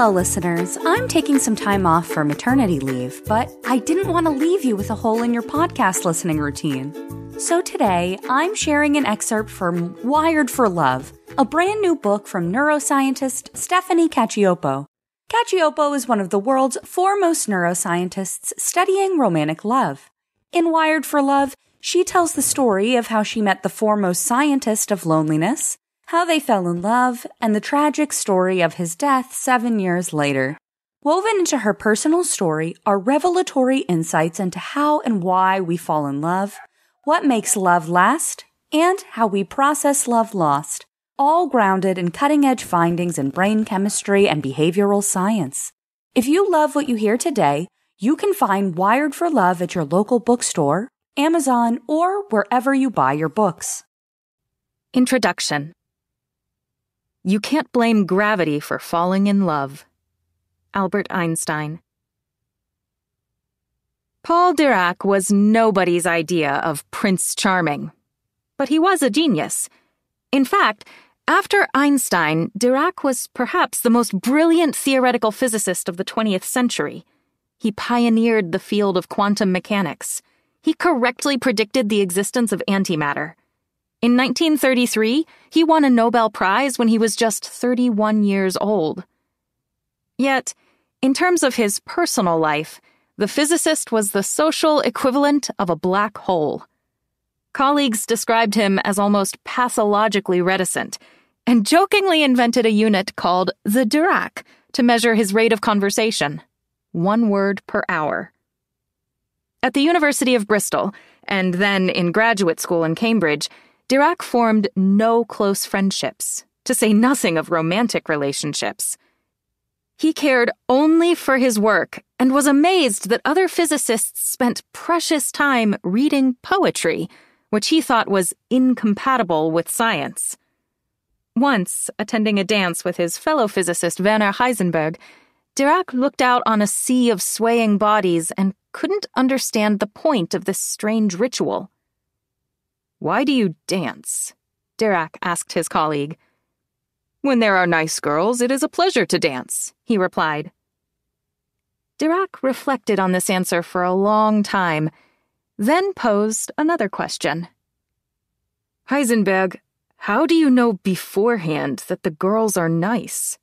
Hello, listeners. I'm taking some time off for maternity leave, but I didn't want to leave you with a hole in your podcast listening routine. So today, I'm sharing an excerpt from Wired for Love, a brand new book from neuroscientist Stephanie Cacioppo. Cacioppo is one of the world's foremost neuroscientists studying romantic love. In Wired for Love, she tells the story of how she met the foremost scientist of loneliness, how they fell in love, and the tragic story of his death 7 years later. Woven into her personal story are revelatory insights into how and why we fall in love, what makes love last, and how we process love lost, all grounded in cutting-edge findings in brain chemistry and behavioral science. If you love what you hear today, you can find Wired for Love at your local bookstore, Amazon, or wherever you buy your books. Introduction. You can't blame gravity for falling in love. Albert Einstein. Paul Dirac was nobody's idea of Prince Charming, but he was a genius. In fact, after Einstein, Dirac was perhaps the most brilliant theoretical physicist of the 20th century. He pioneered the field of quantum mechanics. He correctly predicted the existence of antimatter. In 1933, he won a Nobel Prize when he was just 31 years old. Yet, in terms of his personal life, the physicist was the social equivalent of a black hole. Colleagues described him as almost pathologically reticent, and jokingly invented a unit called the Dirac to measure his rate of conversation, 1 word per hour. At the University of Bristol, and then in graduate school in Cambridge, Dirac formed no close friendships, to say nothing of romantic relationships. He cared only for his work and was amazed that other physicists spent precious time reading poetry, which he thought was incompatible with science. Once, attending a dance with his fellow physicist Werner Heisenberg, Dirac looked out on a sea of swaying bodies and couldn't understand the point of this strange ritual. "Why do you dance?" Dirac asked his colleague. "When there are nice girls, it is a pleasure to dance," he replied. Dirac reflected on this answer for a long time, then posed another question. "Heisenberg, how do you know beforehand that the girls are nice?"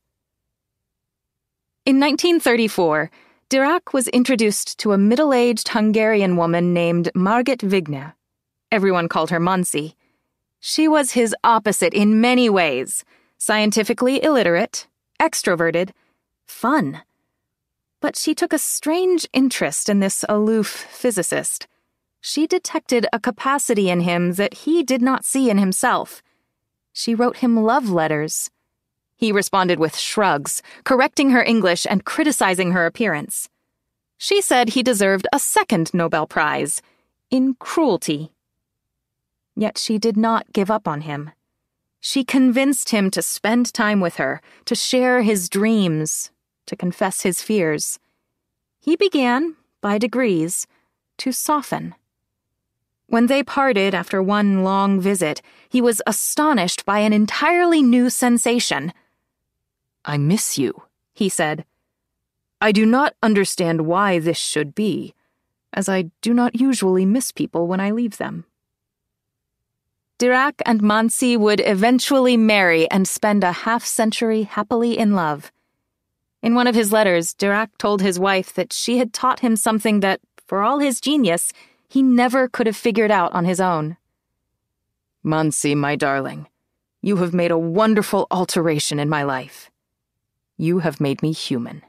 In 1934, Dirac was introduced to a middle-aged Hungarian woman named Margit Wigner. Everyone called her Mansi. She was his opposite in many ways: scientifically illiterate, extroverted, fun. But she took a strange interest in this aloof physicist. She detected a capacity in him that he did not see in himself. She wrote him love letters. He responded with shrugs, correcting her English and criticizing her appearance. She said he deserved a second Nobel Prize, in cruelty. Yet she did not give up on him. She convinced him to spend time with her, to share his dreams, to confess his fears. He began, by degrees, to soften. When they parted after one long visit, he was astonished by an entirely new sensation. "I miss you," he said. "I do not understand why this should be, as I do not usually miss people when I leave them." Dirac and Mansi would eventually marry and spend a half-century happily in love. In one of his letters, Dirac told his wife that she had taught him something that, for all his genius, he never could have figured out on his own. "Mansi, my darling, you have made a wonderful alteration in my life. You have made me human."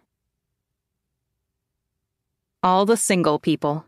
All the Single People.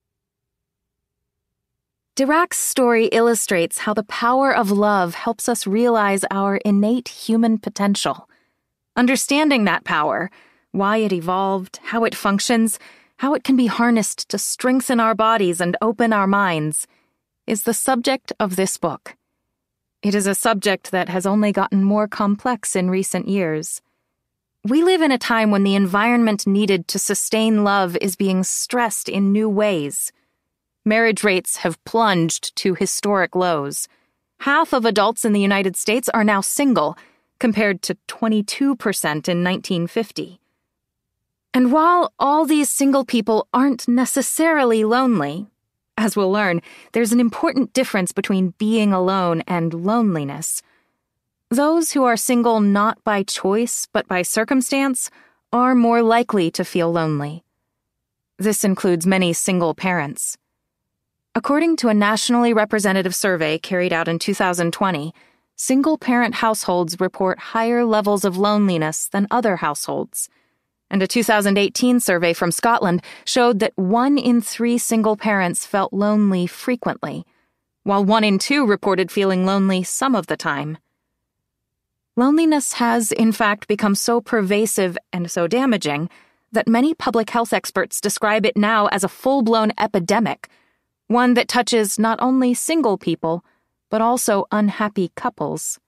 Dirac's story illustrates how the power of love helps us realize our innate human potential. Understanding that power, why it evolved, how it functions, how it can be harnessed to strengthen our bodies and open our minds, is the subject of this book. It is a subject that has only gotten more complex in recent years. We live in a time when the environment needed to sustain love is being stressed in new ways. Marriage rates have plunged to historic lows. Half of adults in the United States are now single. compared to 22% in 1950. And while all these single people aren't necessarily lonely, as we'll learn, there's an important difference between being alone and loneliness. Those who are single not by choice but by circumstance are more likely to feel lonely. This includes many single parents. According to a nationally representative survey carried out in 2020, single-parent households report higher levels of loneliness than other households. And a 2018 survey from Scotland showed that 1 in 3 single parents felt lonely frequently, while 1 in 2 reported feeling lonely some of the time. Loneliness has, in fact, become so pervasive and so damaging that many public health experts describe it now as a full-blown epidemic, one that touches not only single people, but also unhappy couples.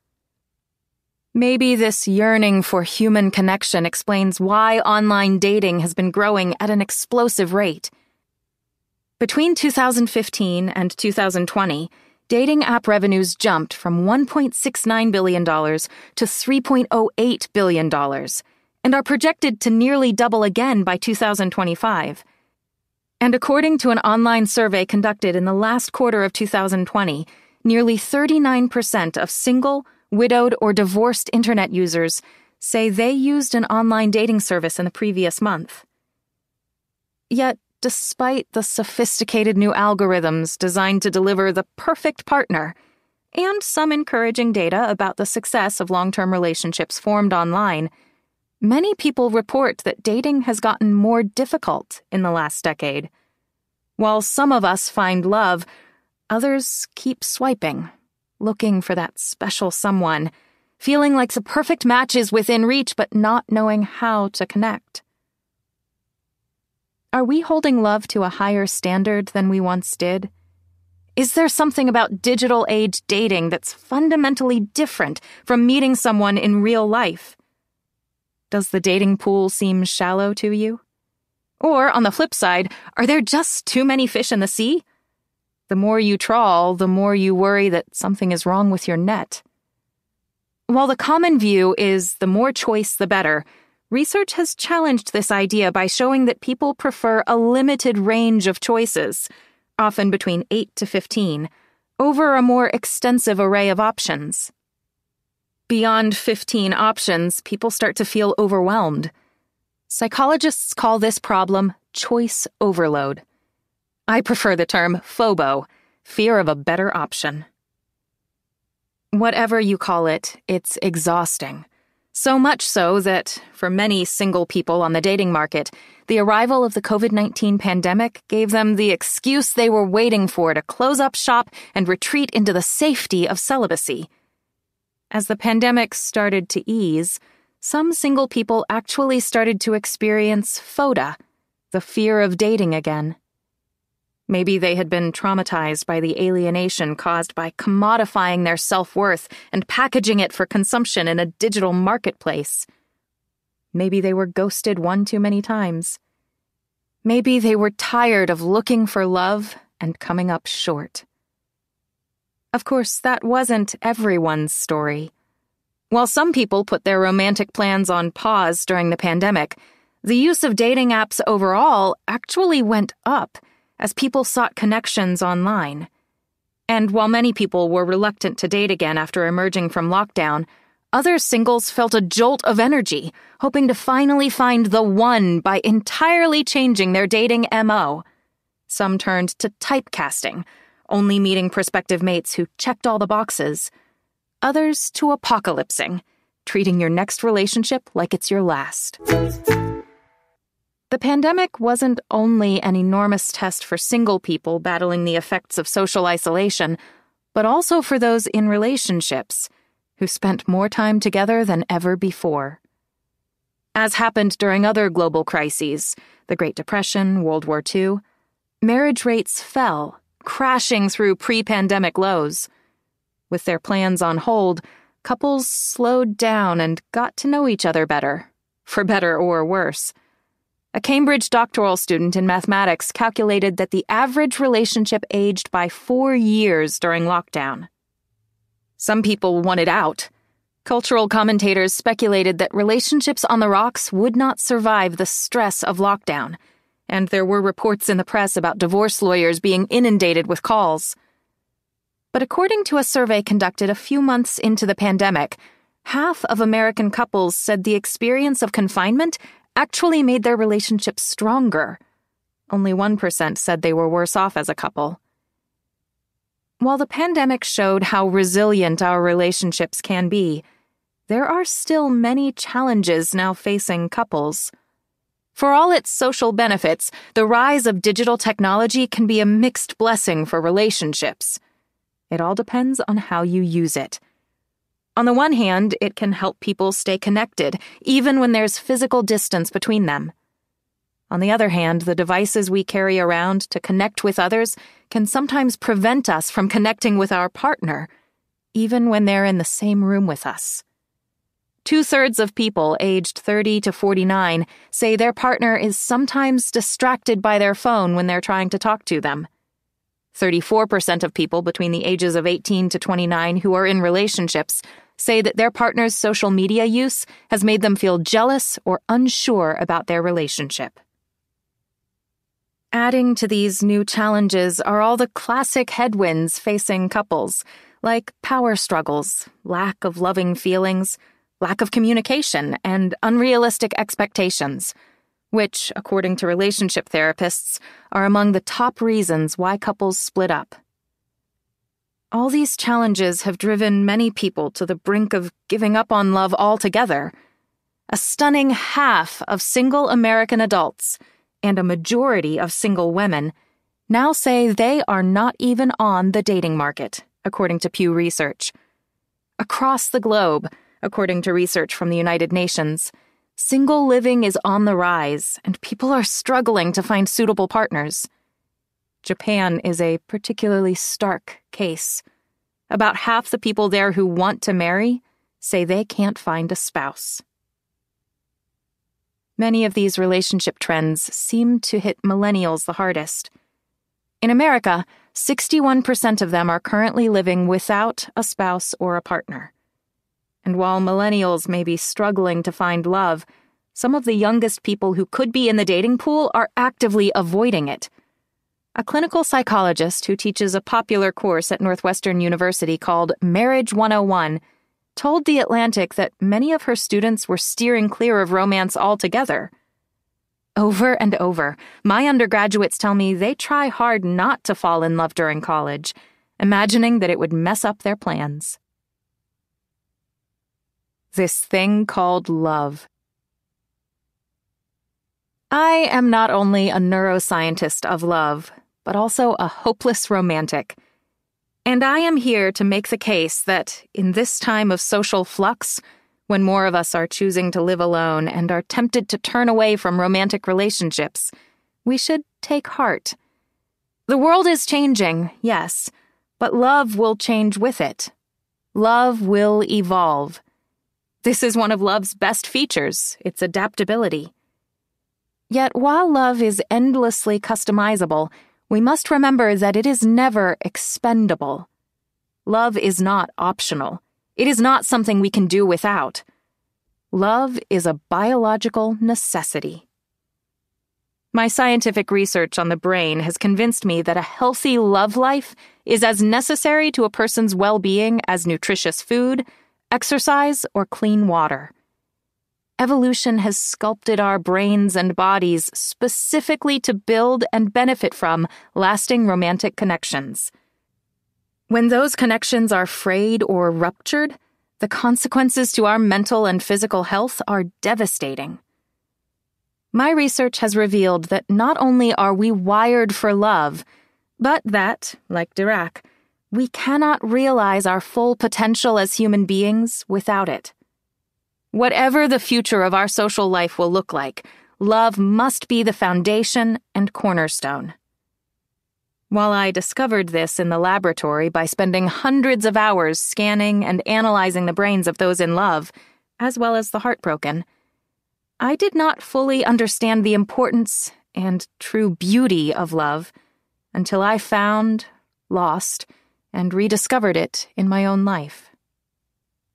Maybe this yearning for human connection explains why online dating has been growing at an explosive rate. Between 2015 and 2020, dating app revenues jumped from $1.69 billion to $3.08 billion, and are projected to nearly double again by 2025. And according to an online survey conducted in the last quarter of 2020, nearly 39% of single, widowed, or divorced internet users say they used an online dating service in the previous month. Yet, despite the sophisticated new algorithms designed to deliver the perfect partner, and some encouraging data about the success of long-term relationships formed online, many people report that dating has gotten more difficult in the last decade. While some of us find love, others keep swiping, looking for that special someone, feeling like the perfect match is within reach but not knowing how to connect. Are we holding love to a higher standard than we once did? Is there something about digital age dating that's fundamentally different from meeting someone in real life? Does the dating pool seem shallow to you? Or, on the flip side, are there just too many fish in the sea? The more you trawl, the more you worry that something is wrong with your net. While the common view is the more choice, the better, research has challenged this idea by showing that people prefer a limited range of choices, often between 8 to 15, over a more extensive array of options. Beyond 15 options, people start to feel overwhelmed. Psychologists call this problem choice overload. I prefer the term FOBO, fear of a better option. Whatever you call it, it's exhausting. So much so that, for many single people on the dating market, the arrival of the COVID-19 pandemic gave them the excuse they were waiting for to close up shop and retreat into the safety of celibacy. As the pandemic started to ease, some single people actually started to experience FODA, the fear of dating again. Maybe they had been traumatized by the alienation caused by commodifying their self-worth and packaging it for consumption in a digital marketplace. Maybe they were ghosted one too many times. Maybe they were tired of looking for love and coming up short. Of course, that wasn't everyone's story. While some people put their romantic plans on pause during the pandemic, the use of dating apps overall actually went up as people sought connections online. And while many people were reluctant to date again after emerging from lockdown, other singles felt a jolt of energy, hoping to finally find the one by entirely changing their dating MO. Some turned to typecasting, only meeting prospective mates who checked all the boxes. Others to apocalypsing, treating your next relationship like it's your last. The pandemic wasn't only an enormous test for single people battling the effects of social isolation, but also for those in relationships who spent more time together than ever before. As happened during other global crises, the Great Depression, World War II, marriage rates fell, crashing through pre-pandemic lows. With their plans on hold, couples slowed down and got to know each other better, for better or worse. A Cambridge doctoral student in mathematics calculated that the average relationship aged by 4 years during lockdown. Some people wanted out. Cultural commentators speculated that relationships on the rocks would not survive the stress of lockdown, and there were reports in the press about divorce lawyers being inundated with calls. But according to a survey conducted a few months into the pandemic, half of American couples said the experience of confinement actually made their relationships stronger. Only 1% said they were worse off as a couple. While the pandemic showed how resilient our relationships can be, there are still many challenges now facing couples. For all its social benefits, the rise of digital technology can be a mixed blessing for relationships. It all depends on how you use it. On the one hand, it can help people stay connected, even when there's physical distance between them. On the other hand, the devices we carry around to connect with others can sometimes prevent us from connecting with our partner, even when they're in the same room with us. 2/3 of people aged 30 to 49 say their partner is sometimes distracted by their phone when they're trying to talk to them. 34% of people between the ages of 18 to 29 who are in relationships say that their partner's social media use has made them feel jealous or unsure about their relationship. Adding to these new challenges are all the classic headwinds facing couples, like power struggles, lack of loving feelings, lack of communication, and unrealistic expectations, which, according to relationship therapists, are among the top reasons why couples split up. All these challenges have driven many people to the brink of giving up on love altogether. A stunning half of single American adults and a majority of single women now say they are not even on the dating market, according to Pew Research. Across the globe, according to research from the United Nations, single living is on the rise, and people are struggling to find suitable partners. Japan is a particularly stark case. About half the people there who want to marry say they can't find a spouse. Many of these relationship trends seem to hit millennials the hardest. In America, 61% of them are currently living without a spouse or a partner. And while millennials may be struggling to find love, some of the youngest people who could be in the dating pool are actively avoiding it. A clinical psychologist who teaches a popular course at Northwestern University called Marriage 101 told The Atlantic that many of her students were steering clear of romance altogether. Over and over, my undergraduates tell me they try hard not to fall in love during college, imagining that it would mess up their plans. This thing called love. I am not only a neuroscientist of love, but also a hopeless romantic. And I am here to make the case that, in this time of social flux, when more of us are choosing to live alone and are tempted to turn away from romantic relationships, we should take heart. The world is changing, yes, but love will change with it. Love will evolve. This is one of love's best features, its adaptability. Yet while love is endlessly customizable, we must remember that it is never expendable. Love is not optional. It is not something we can do without. Love is a biological necessity. My scientific research on the brain has convinced me that a healthy love life is as necessary to a person's well-being as nutritious food, exercise, or clean water. Evolution has sculpted our brains and bodies specifically to build and benefit from lasting romantic connections. When those connections are frayed or ruptured, the consequences to our mental and physical health are devastating. My research has revealed that not only are we wired for love, but that, like Dirac, we cannot realize our full potential as human beings without it. Whatever the future of our social life will look like, love must be the foundation and cornerstone. While I discovered this in the laboratory by spending hundreds of hours scanning and analyzing the brains of those in love, as well as the heartbroken, I did not fully understand the importance and true beauty of love until I found, lost, and rediscovered it in my own life.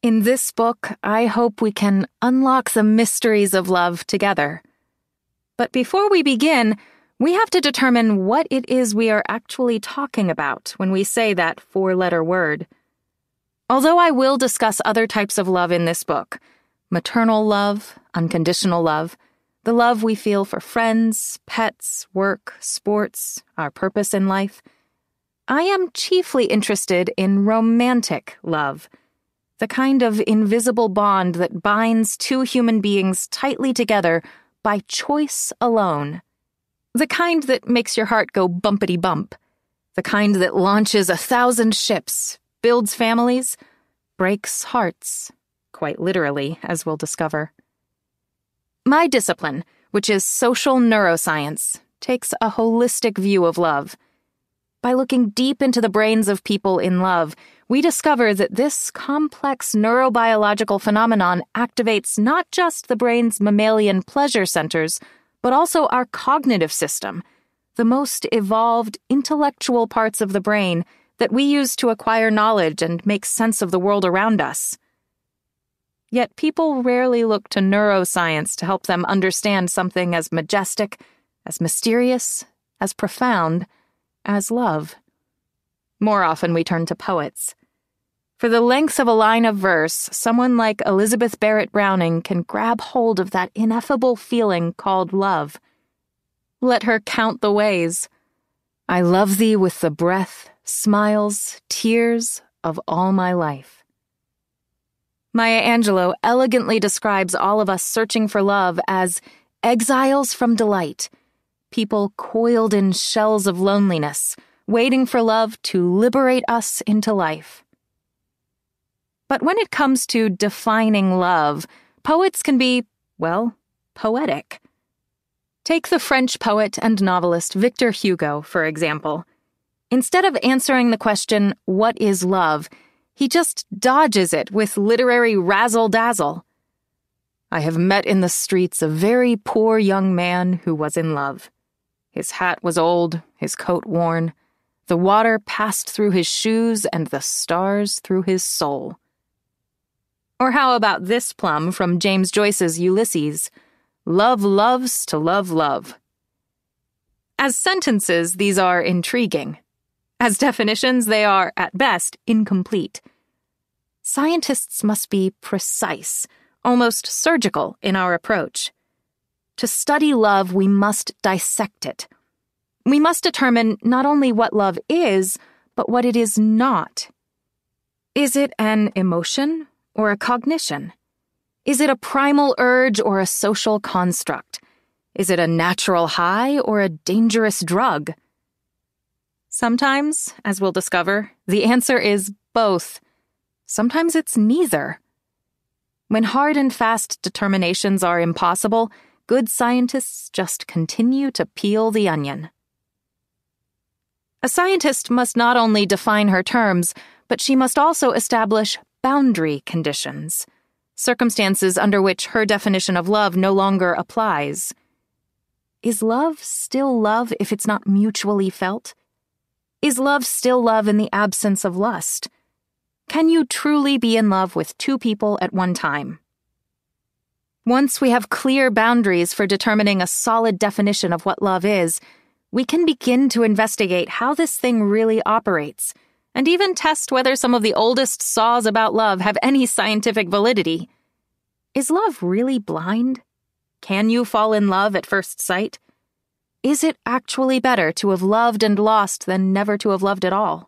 In this book, I hope we can unlock the mysteries of love together. But before we begin, we have to determine what it is we are actually talking about when we say that four-letter word. Although I will discuss other types of love in this book, maternal love, unconditional love, the love we feel for friends, pets, work, sports, our purpose in life, I am chiefly interested in romantic love, the kind of invisible bond that binds two human beings tightly together by choice alone. The kind that makes your heart go bumpity-bump. The kind that launches 1,000 ships, builds families, breaks hearts, quite literally, as we'll discover. My discipline, which is social neuroscience, takes a holistic view of love. By looking deep into the brains of people in love, we discover that this complex neurobiological phenomenon activates not just the brain's mammalian pleasure centers, but also our cognitive system, the most evolved intellectual parts of the brain that we use to acquire knowledge and make sense of the world around us. Yet people rarely look to neuroscience to help them understand something as majestic, as mysterious, as profound as love. More often we turn to poets. For the length of a line of verse, someone like Elizabeth Barrett Browning can grab hold of that ineffable feeling called love. Let her count the ways. I love thee with the breath, smiles, tears of all my life. Maya Angelou elegantly describes all of us searching for love as exiles from delight, people coiled in shells of loneliness, waiting for love to liberate us into life. But when it comes to defining love, poets can be, well, poetic. Take the French poet and novelist Victor Hugo, for example. Instead of answering the question, what is love, he just dodges it with literary razzle-dazzle. I have met in the streets a very poor young man who was in love. His hat was old, his coat worn. The water passed through his shoes and the stars through his soul. Or how about this plum from James Joyce's Ulysses? Love loves to love love. As sentences, these are intriguing. As definitions, they are, at best, incomplete. Scientists must be precise, almost surgical in our approach. To study love, we must dissect it. We must determine not only what love is, but what it is not. Is it an emotion or a cognition? Is it a primal urge or a social construct? Is it a natural high or a dangerous drug? Sometimes, as we'll discover, the answer is both. Sometimes it's neither. When hard and fast determinations are impossible, good scientists just continue to peel the onion. A scientist must not only define her terms, but she must also establish boundary conditions, circumstances under which her definition of love no longer applies. Is love still love if it's not mutually felt? Is love still love in the absence of lust? Can you truly be in love with two people at one time? Once we have clear boundaries for determining a solid definition of what love is, we can begin to investigate how this thing really operates, and even test whether some of the oldest saws about love have any scientific validity. Is love really blind? Can you fall in love at first sight? Is it actually better to have loved and lost than never to have loved at all?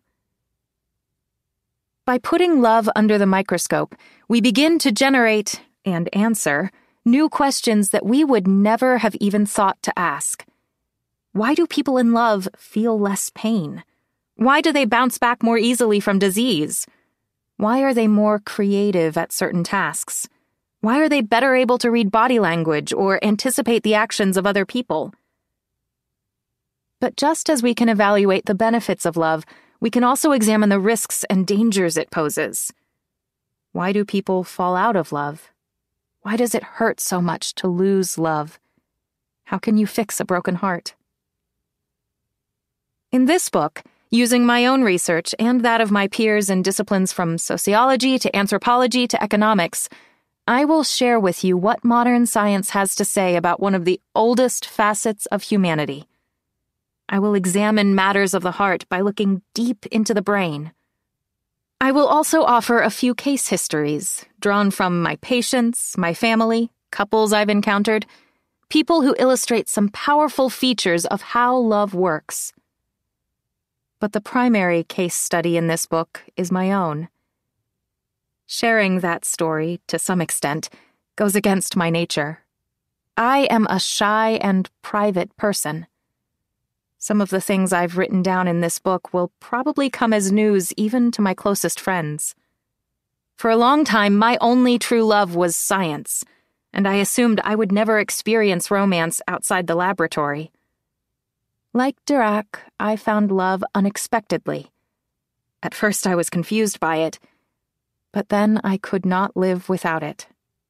By putting love under the microscope, we begin to generate, and answer, new questions that we would never have even thought to ask. Why do people in love feel less pain? Why do they bounce back more easily from disease? Why are they more creative at certain tasks? Why are they better able to read body language or anticipate the actions of other people? But just as we can evaluate the benefits of love, we can also examine the risks and dangers it poses. Why do people fall out of love? Why does it hurt so much to lose love? How can you fix a broken heart? In this book, using my own research and that of my peers in disciplines from sociology to anthropology to economics. I will share with you what modern science has to say about one of the oldest facets of humanity. I will examine matters of the heart by looking deep into the brain. I will also offer a few case histories, drawn from my patients, my family, couples I've encountered, people who illustrate some powerful features of how love works. But the primary case study in this book is my own. Sharing that story, to some extent, goes against my nature. I am a shy and private person. Some of the things I've written down in this book will probably come as news even to my closest friends. For a long time, my only true love was science, and I assumed I would never experience romance outside the laboratory. Like Dirac, I found love unexpectedly. At first I was confused by it, but then I could not live without it.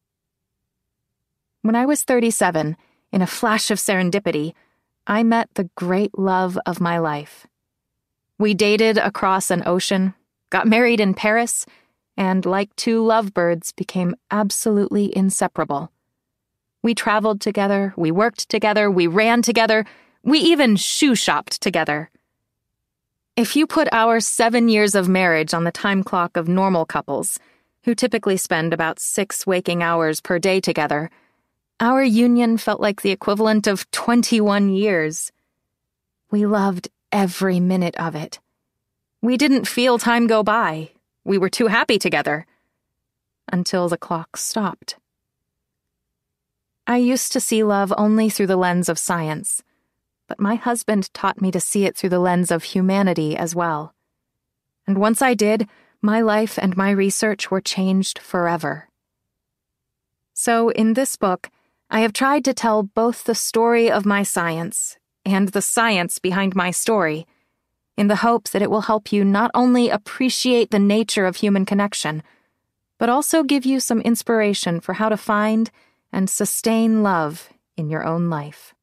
When I was 37, in a flash of serendipity, I met the great love of my life. We dated across an ocean, got married in Paris, and like two lovebirds became absolutely inseparable. We traveled together, we worked together, we ran together, we even shoe-shopped together. If you put our 7 years of marriage on the time clock of normal couples, who typically spend about 6 waking hours per day together, our union felt like the equivalent of 21 years. We loved every minute of it. We didn't feel time go by. We were too happy together. Until the clock stopped. I used to see love only through the lens of science, but my husband taught me to see it through the lens of humanity as well. And once I did, my life and my research were changed forever. So in this book, I have tried to tell both the story of my science and the science behind my story, in the hope that it will help you not only appreciate the nature of human connection, but also give you some inspiration for how to find and sustain love in your own life.